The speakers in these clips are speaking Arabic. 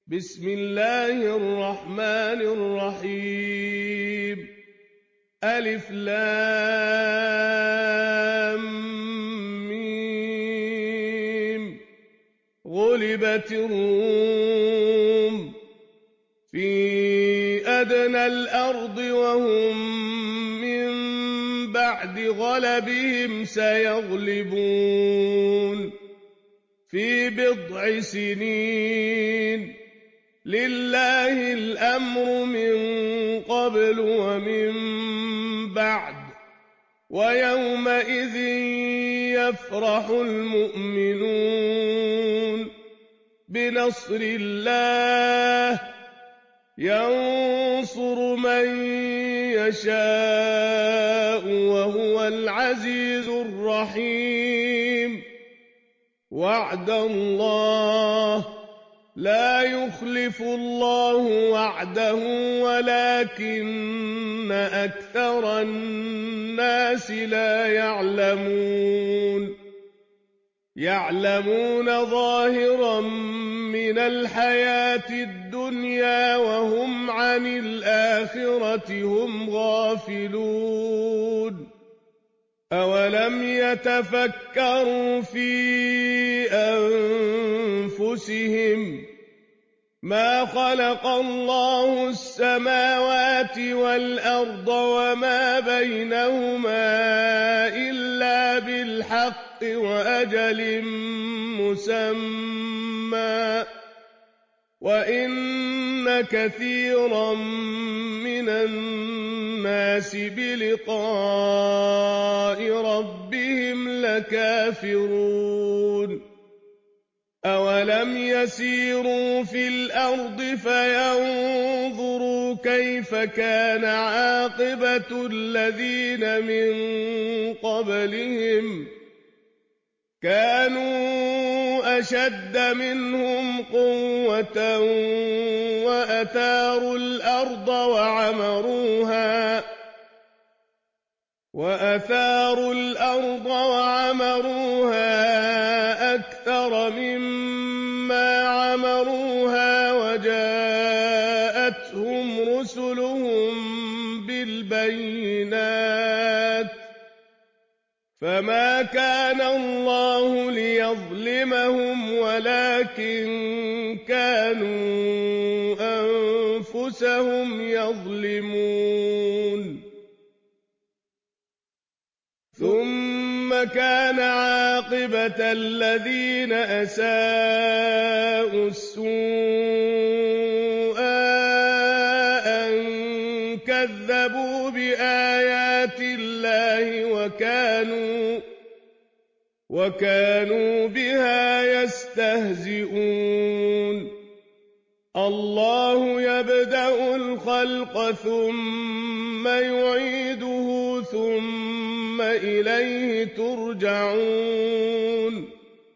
بسم الله الرحمن الرحيم ألف لام ميم غلبت الروم في أدنى الأرض وهم من بعد غلبهم سيغلبون في بضع سنين لله الأمر من قبل ومن بعد ويومئذ يفرح المؤمنون بنصر الله ينصر من يشاء وهو العزيز الرحيم وعد الله لا يخلف الله وعده ولكن أكثر الناس لا يعلمون ظاهرا من الحياة الدنيا وهم عن الآخرة هم غافلون أولم يتفكروا في أنفسهم ما خلق الله السماوات والأرض وما بينهما إلا بالحق وأجل مسمى وإن كثيرا من الناس بلقاء ربهم لكافرون أولم يسيروا في الأرض فينظروا كيف كان عاقبة الذين من قبلهم كانوا أشد منهم قوة وأثاروا الأرض وعمروها أكثر مما عمروها وجاءتهم رسلهم بالبينات فما كان الله ليظلمهم ولكن كانوا أنفسهم يظلمون ثم كان عاقبة الذين أساءوا السوء أن كذبوا بآيات الله وكانوا بها يستهزئون الله يبدأ الخلق ثم يعيده ثم إليه ترجعون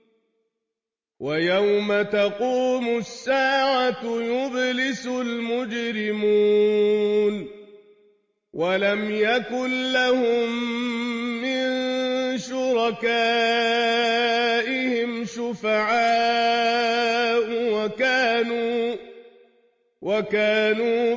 ويوم تقوم الساعة يبلس المجرمون ولم يكن لهم من شركائهم شفعاء وكانوا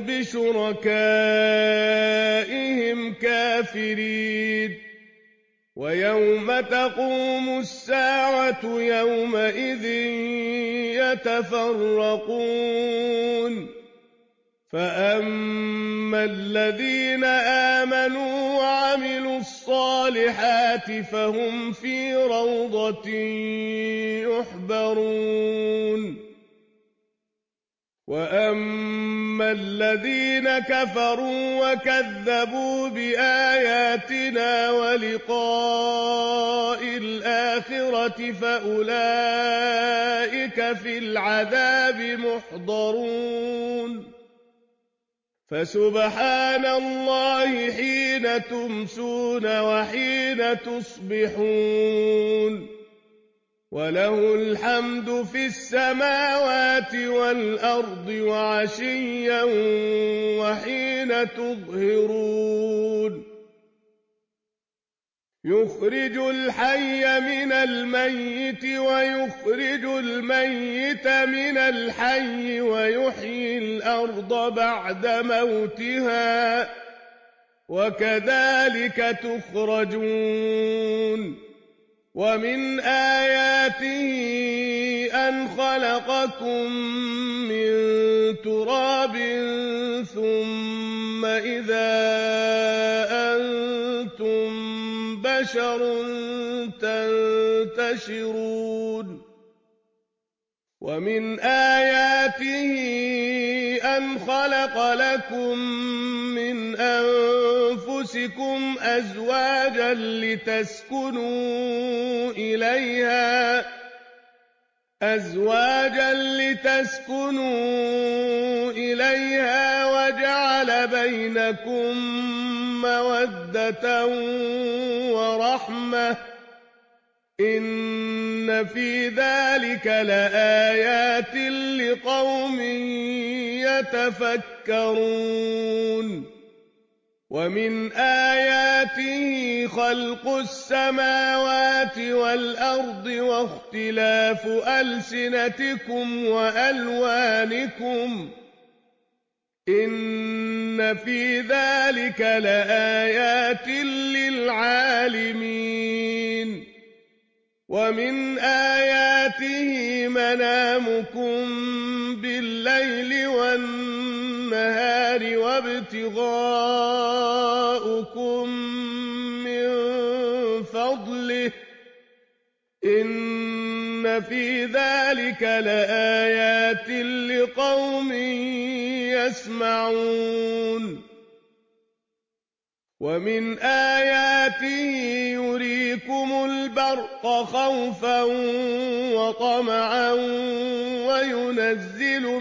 بشركائهم كافرين ويوم تقوم الساعة يومئذ يتفرقون فأما الذين آمنوا وعملوا الصالحات فهم في روضة يحبرون وأما الذين كفروا وكذبوا بآياتنا ولقاء الآخرة فأولئك في العذاب محضرون فسبحان الله حين تمسون وحين تصبحون وله الحمد في السماوات والأرض وعشيا وحين تظهرون يخرج الحي من الميت ويخرج الميت من الحي ويحيي الأرض بعد موتها وكذلك تخرجون ومن آياته أن خلقكم من تراب ثم إذا أنتم بشر تنتشرون ومن آياته أن خلق لكم من أنفسكم أزواجا لتسكنوا إليها وجعل بينكم مودة ورحمة إن في ذلك لآيات لقوم يتفكرون ومن آياته خلق السماوات والأرض واختلاف ألسنتكم وألوانكم إن في ذلك لآيات للعالمين ومن آياته منامكم بالليل والنهار وابتغاؤكم من فضله إن في ذلك لآيات لقوم يسمعون ومن آياته يريكم البرق خوفا وطمعا وينزل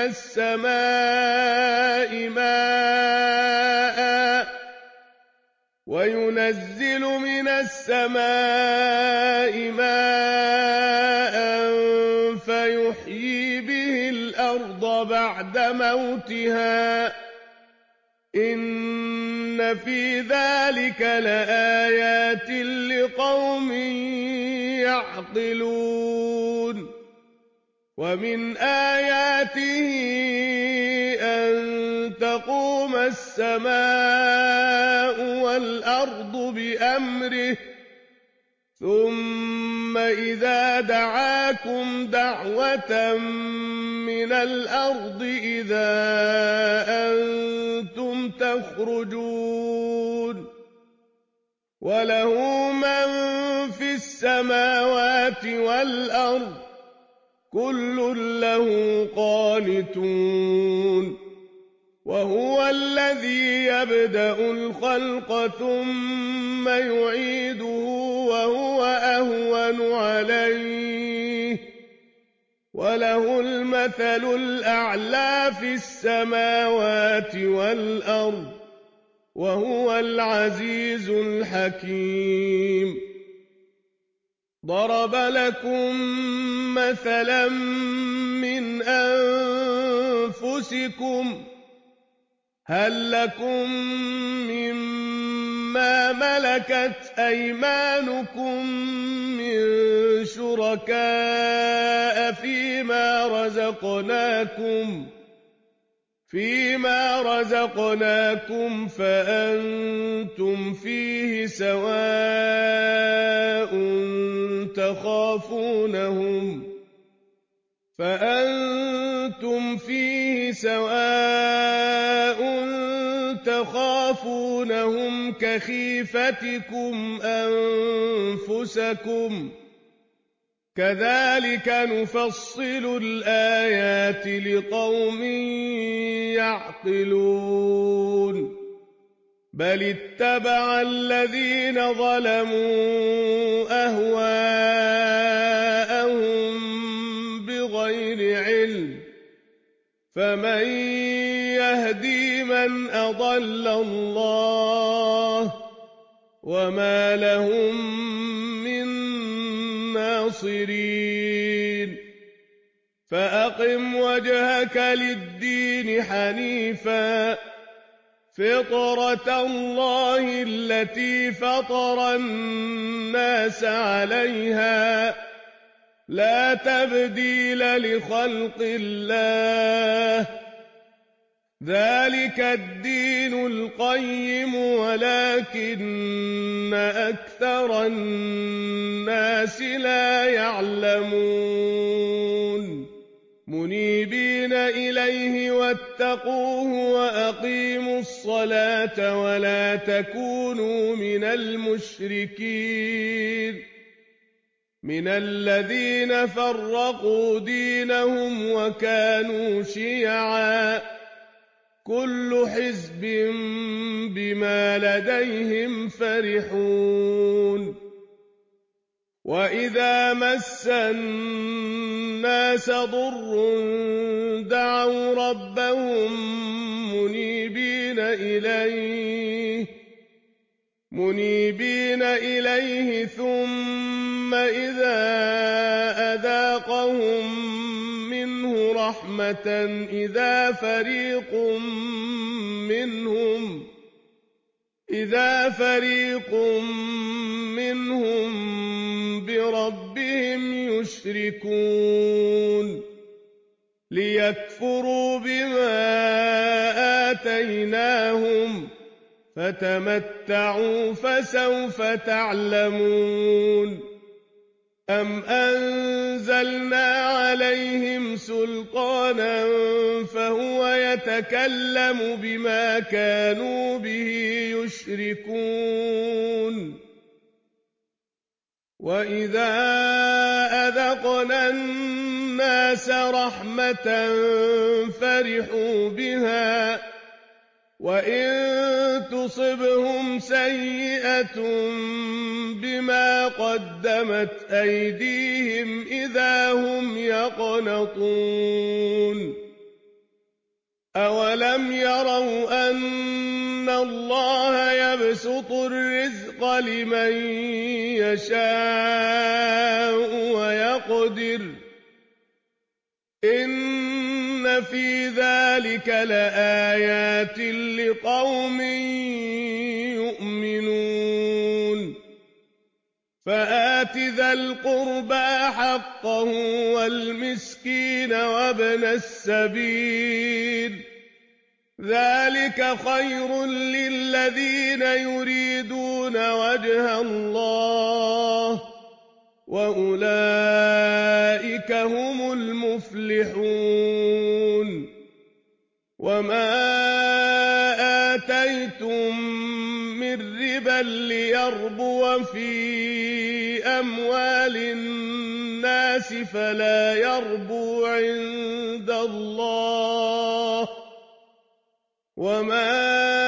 من السماء ماء فيحيي به الأرض بعد موتها إن في ذلك لآيات لقوم يعقلون ومن آياته أن تقوم السماء والأرض بأمره ثم إذا دعاكم دعوة من الأرض إذا أنتم تخرجون وله من في السماوات والأرض كل له قانتون وهو الذي يبدأ الخلق ثم يعيده وهو أهون عليه وله المثل الأعلى في السماوات والأرض وهو العزيز الحكيم ضرب لكم مثلا من أنفسكم هل لكم مما ملكت أيمانكم من شركاء فيما رزقناكم فأنتم فيه سواء تخافونهم كخيفتكم أنفسكم كذلك نفصل الآيات لقوم يعقلون بل اتبع الذين ظلموا أهواءهم بغير علم فمن يهدي من أضل الله وما لهم من ناصرين فأقم وجهك للدين حنيفا فطرة الله التي فطر الناس عليها لا تبديل لخلق الله ذلك الدين القيم ولكن أكثر الناس لا يعلمون منيبين إليه واتقوه وأقيموا الصلاة ولا تكونوا من المشركين من الذين فرقوا دينهم وكانوا شيعا كل حزب بما لديهم فرحون وإذا مس الناس ضر دعوا ربهم منيبين إليه ثم إذا أذاقهم منه رحمة إذا فريق منهم بربهم يشركون ليكفروا بما آتيناهم فتمتعوا فسوف تعلمون أم أنزلنا عليهم سلطانا فهو يتكلم بما كانوا به يشركون وإذا أذقنا الناس رحمة فرحوا بها وإن تصبهم سيئة بما قدمت أيديهم إذا هم يقنطون أولم يروا أن الله يبسط الرزق لمن يشاء ويقدر إن في ذلك لآيات لقوم يؤمنون فآت ذا القربى حقه والمسكين وابن السبيل ذلك خير للذين يريدون وجه الله وأولئك هم المفلحون وما آتيتم من ربا ليربو في أموال الناس فلا يربو عند الله وما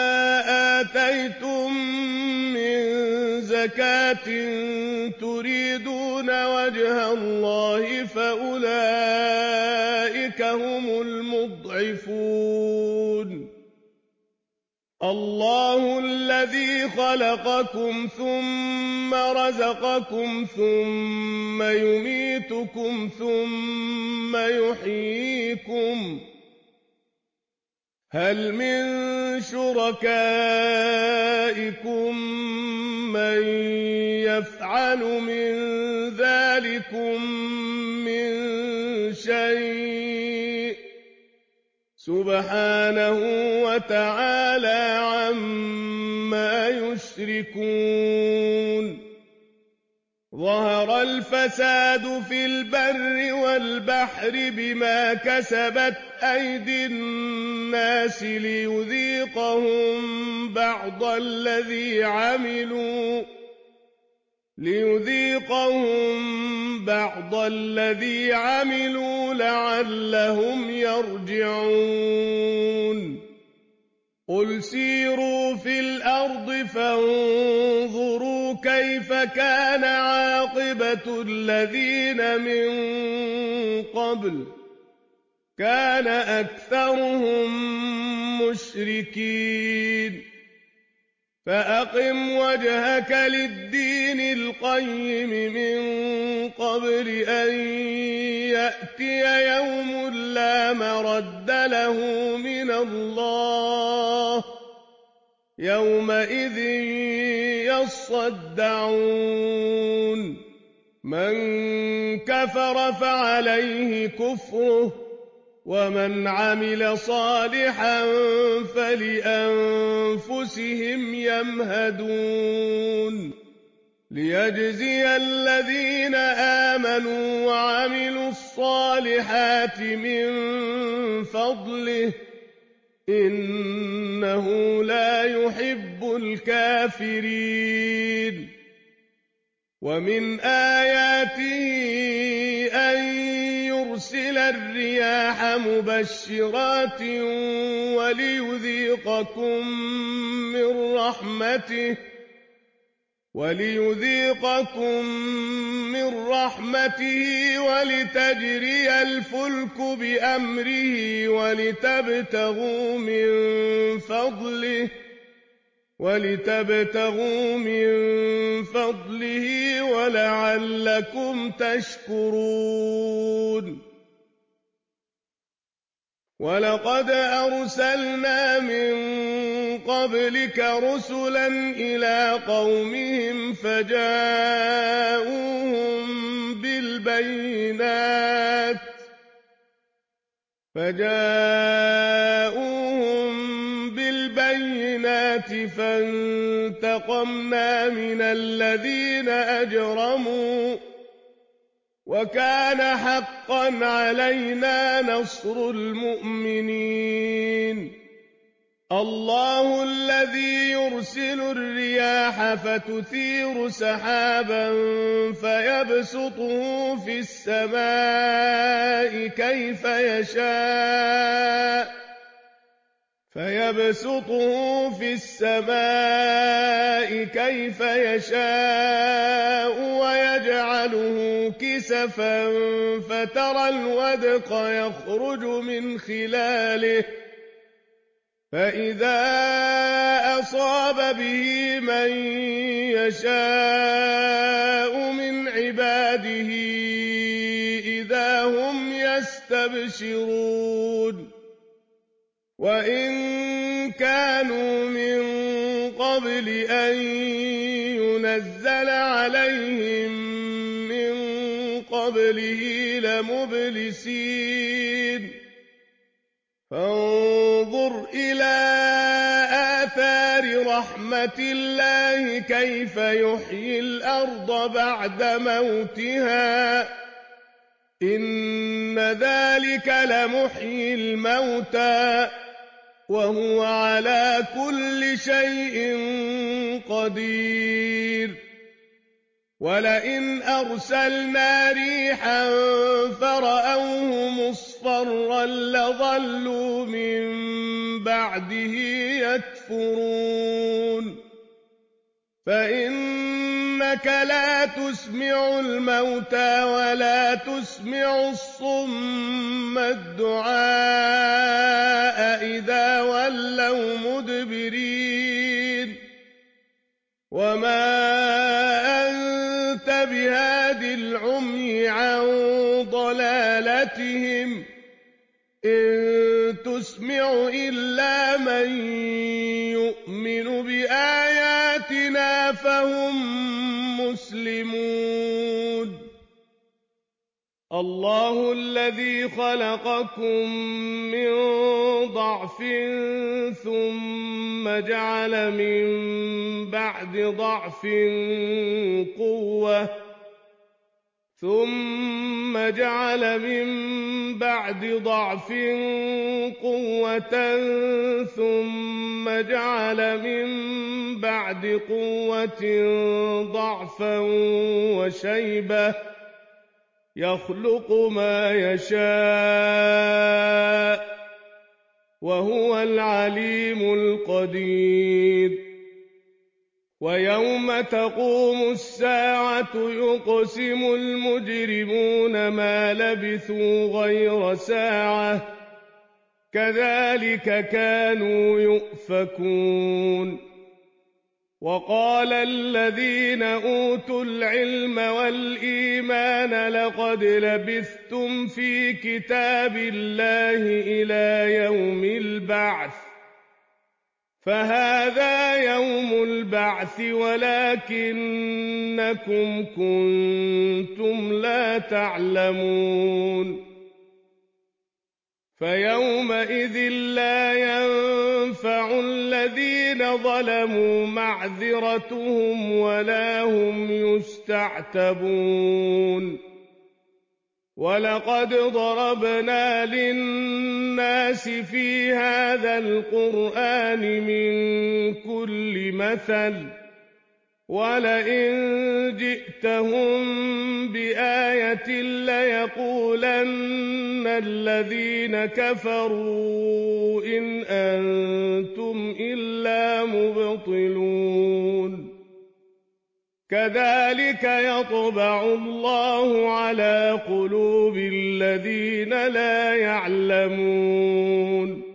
آتيتم من زكاة تريدون وجه الله فأولئك هم المضعفون الله الذي خلقكم ثم رزقكم ثم يميتكم ثم يحييكم هل من شركائكم من يفعل من ذلكم من شيء سبحانه وتعالى عما يشركون ظهر الفساد في البر والبحر بما كسبت أيدي الناس ليذيقهم بعض الذي عملوا لعلهم يرجعون قل سيروا في الأرض فانظروا كيف كان عاقبة الذين من قبل كان أكثرهم مشركين فأقم وجهك للدين القيم من قبل أن يأتي يوم لا مرد له من الله يومئذ يصدعون من كفر فعليه كفره ومن عمل صالحا فلأنفسهم يمهدون ليجزي الذين آمنوا وعملوا الصالحات من فضله إنه لا يحب الكافرين ومن آياته أن يرسل الرياح مبشرات وليذيقكم من رحمته ولتجري الفلك بأمره ولتبتغوا من فضله ولعلكم تشكرون ولقد أرسلنا من قبلك رسلا إلى قومهم فجاءوهم بالبينات فانتقمنا من الذين أجرموا وكان حقا علينا نصر المؤمنين الله الذي يرسل الرياح فتثير سحابا فيبسطه في السماء كيف يشاء ويجعله كسفا فترى الودق يخرج من خلاله فإذا أصاب به من يشاء من عباده إذا هم يستبشرون وإن كانوا من قبل أن ينزل عليهم من قبله لمبلسين فانظر إلى آثار رحمة الله كيف يحيي الأرض بعد موتها إن ذلك لمحيي الموتى وهو على كل شيء قدير ولئن أرسلنا ريحا فرأوه مصفرا لظلوا من بعده يكفرون فإنك لا تسمع الموتى ولا تسمع الصم الدعاء إذا ولوا مدبرين وما أنت بهاد العمي عن ضلالتهم إن تسمع إلا من يؤمن بآياتنا فهم مسلمون الله الذي خلقكم من ضعف ثم جعل من بعد ضعف قوة ثم جعل من بعد ضعف قوة ثم جعل من بعد قوة ضعفا وشيبة يخلق ما يشاء وهو العليم القدير ويوم تقوم الساعة يقسم المجرمون ما لبثوا غير ساعة كذلك كانوا يؤفكون وقال الذين أوتوا العلم والإيمان لقد لبثتم في كتاب الله إلى يوم البعث فهذا يوم البعث ولكنكم كنتم لا تعلمون فيومئذ لا ينفع الذين ظلموا معذرتهم ولا هم يستعتبون ولقد ضربنا للناس في هذا القرآن من كل مثل ولئن جئتهم بآية ليقولن الذين كفروا إن أنتم إلا مبطلون كذلك يطبع الله على قلوب الذين لا يعلمون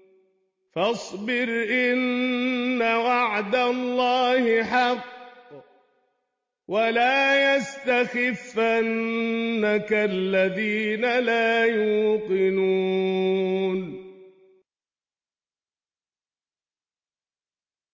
فاصبر إن وعد الله حق ولا يستخفنك الذين لا يوقنون